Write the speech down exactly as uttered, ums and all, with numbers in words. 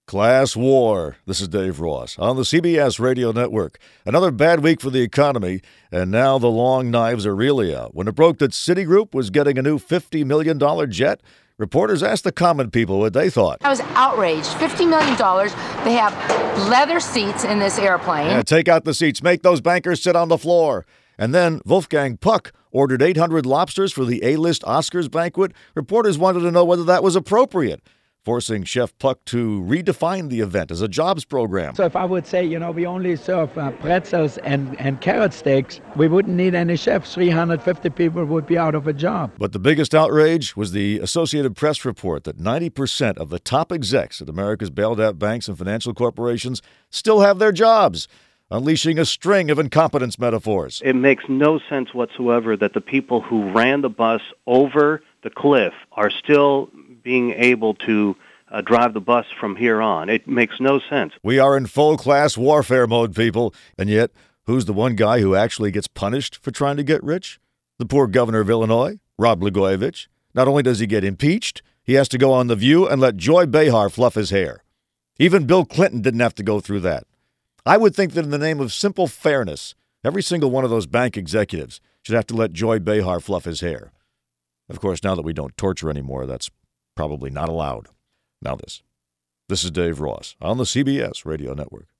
Class war. This is Dave Ross on the C B S Radio Network. Another bad week for the economy, and now the long knives are really out. When it broke that Citigroup was getting a new fifty million dollars jet, reporters asked the common people what they thought. I was outraged. fifty million dollars. They have leather seats in this airplane. Yeah, take out the seats. Make those bankers sit on the floor. And then Wolfgang Puck ordered eight hundred lobsters for the A-list Oscars banquet. Reporters wanted to know whether that was appropriate, forcing Chef Puck to redefine the event as a jobs program. So if I would say, you know, we only serve uh, pretzels and, and carrot sticks, we wouldn't need any chefs. three hundred fifty people would be out of a job. But the biggest outrage was the Associated Press report that ninety percent of the top execs at America's bailed-out banks and financial corporations still have their jobs, unleashing a string of incompetence metaphors. It makes no sense whatsoever that the people who ran the bus over the cliff are still being able to uh, drive the bus from here on. It makes no sense. We are in full class warfare mode, people. And yet, who's the one guy who actually gets punished for trying to get rich? The poor governor of Illinois, Rod Blagojevich. Not only does he get impeached, he has to go on The View and let Joy Behar fluff his hair. Even Bill Clinton didn't have to go through that. I would think that in the name of simple fairness, every single one of those bank executives should have to let Joy Behar fluff his hair. Of course, now that we don't torture anymore, that's probably not allowed. Now this. This is Dave Ross on the C B S Radio Network.